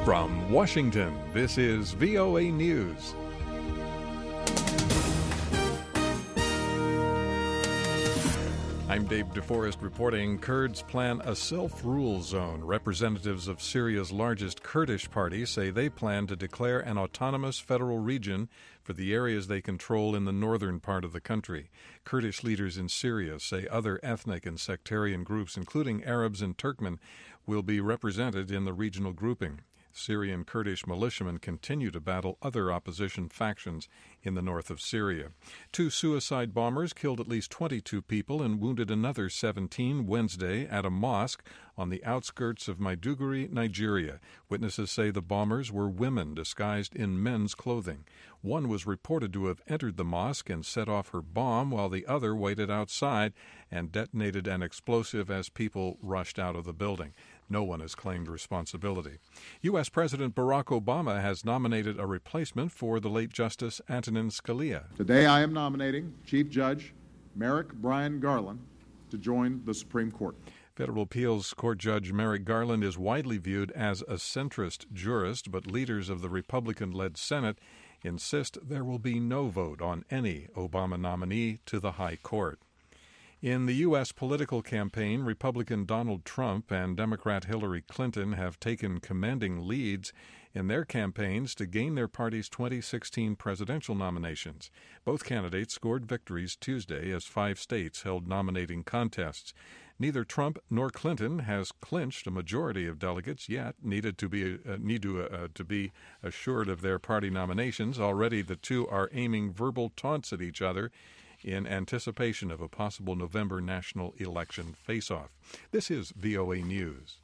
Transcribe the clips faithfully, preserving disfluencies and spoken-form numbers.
From Washington, this is V O A News. I'm Dave DeForest reporting. Kurds plan a self-rule zone. Representatives of Syria's largest Kurdish party say they plan to declare an autonomous federal region for the areas they control in the northern part of the country. Kurdish leaders in Syria say other ethnic and sectarian groups, including Arabs and Turkmen, will be represented in the regional grouping. Syrian Kurdish militiamen continue to battle other opposition factions in the north of Syria. Two suicide bombers killed at least twenty-two people and wounded another seventeen Wednesday at a mosque on the outskirts of Maiduguri, Nigeria. Witnesses say the bombers were women disguised in men's clothing. One was reported to have entered the mosque and set off her bomb, while the other waited outside and detonated an explosive as people rushed out of the building. No one has claimed responsibility. U S. President Barack Obama has nominated a replacement for the late Justice Antonin Scalia. Today I am nominating Chief Judge Merrick Brian Garland to join the Supreme Court. Federal Appeals Court Judge Merrick Garland is widely viewed as a centrist jurist, but leaders of the Republican-led Senate insist there will be no vote on any Obama nominee to the High Court. In the U S political campaign, Republican Donald Trump and Democrat Hillary Clinton have taken commanding leads in their campaigns to gain their party's twenty sixteen presidential nominations. Both candidates scored victories Tuesday as five states held nominating contests. Neither Trump nor Clinton has clinched a majority of delegates yet needed to be uh, need to uh, to be assured of their party nominations. Already the two are aiming verbal taunts at each other in anticipation of a possible November national election face-off. This is V O A News.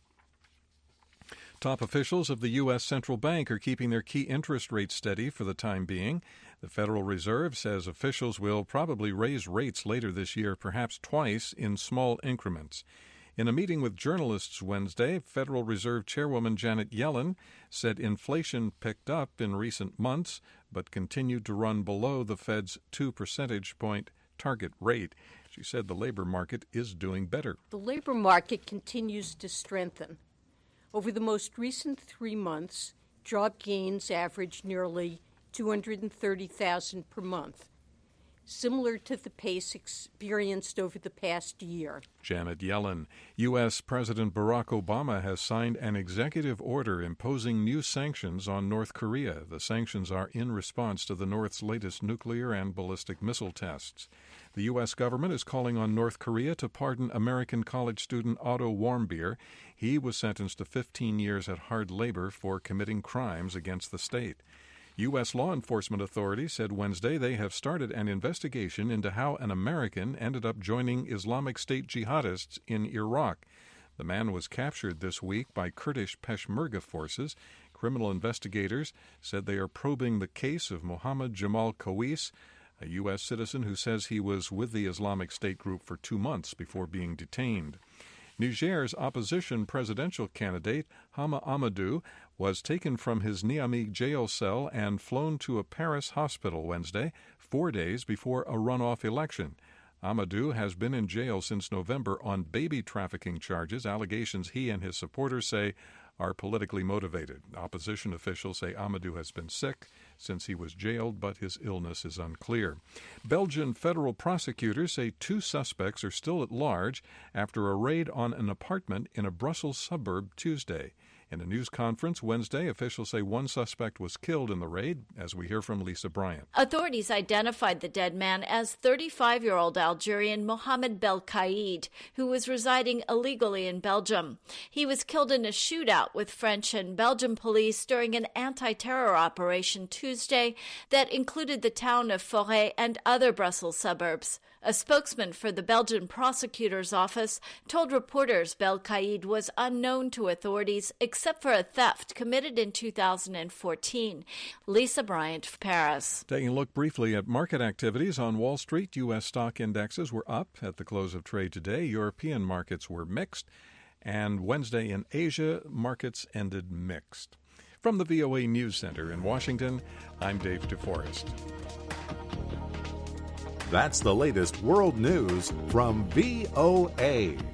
Top officials of the U S. Central Bank are keeping their key interest rates steady for the time being. The Federal Reserve says officials will probably raise rates later this year, perhaps twice in small increments. In a meeting with journalists Wednesday, Federal Reserve Chairwoman Janet Yellen said inflation picked up in recent months but continued to run below the Fed's two percentage point target rate. She said the labor market is doing better. The labor market continues to strengthen. Over the most recent three months, job gains averaged nearly two hundred thirty thousand per month, similar to the pace experienced over the past year. Janet Yellen. U S. President Barack Obama has signed an executive order imposing new sanctions on North Korea. The sanctions are in response to the North's latest nuclear and ballistic missile tests. The U S government is calling on North Korea to pardon American college student Otto Warmbier. He was sentenced to fifteen years at hard labor for committing crimes against the state. U S law enforcement authorities said Wednesday they have started an investigation into how an American ended up joining Islamic State jihadists in Iraq. The man was captured this week by Kurdish Peshmerga forces. Criminal investigators said they are probing the case of Mohammed Jamal Kawis, a U S citizen who says he was with the Islamic State group for two months before being detained. Niger's opposition presidential candidate, Hama Amadou, was taken from his Niamey jail cell and flown to a Paris hospital Wednesday, four days before a runoff election. Amadou has been in jail since November on baby trafficking charges, allegations he and his supporters say are politically motivated. Opposition officials say Amadou has been sick since he was jailed, but his illness is unclear. Belgian federal prosecutors say two suspects are still at large after a raid on an apartment in a Brussels suburb Tuesday. In a news conference Wednesday, officials say one suspect was killed in the raid, as we hear from Lisa Bryant. Authorities identified the dead man as thirty-five-year-old Algerian Mohamed Belkaid, who was residing illegally in Belgium. He was killed in a shootout with French and Belgian police during an anti-terror operation Tuesday that included the town of Forêt and other Brussels suburbs. A spokesman for the Belgian prosecutor's office told reporters Belkaid was unknown to authorities except for a theft committed in two thousand fourteen. Lisa Bryant, Paris. Taking a look briefly at market activities on Wall Street, U S stock indexes were up at the close of trade today. European markets were mixed, and Wednesday in Asia, markets ended mixed. From the V O A News Center in Washington, I'm Dave DeForest. That's the latest world news from V O A.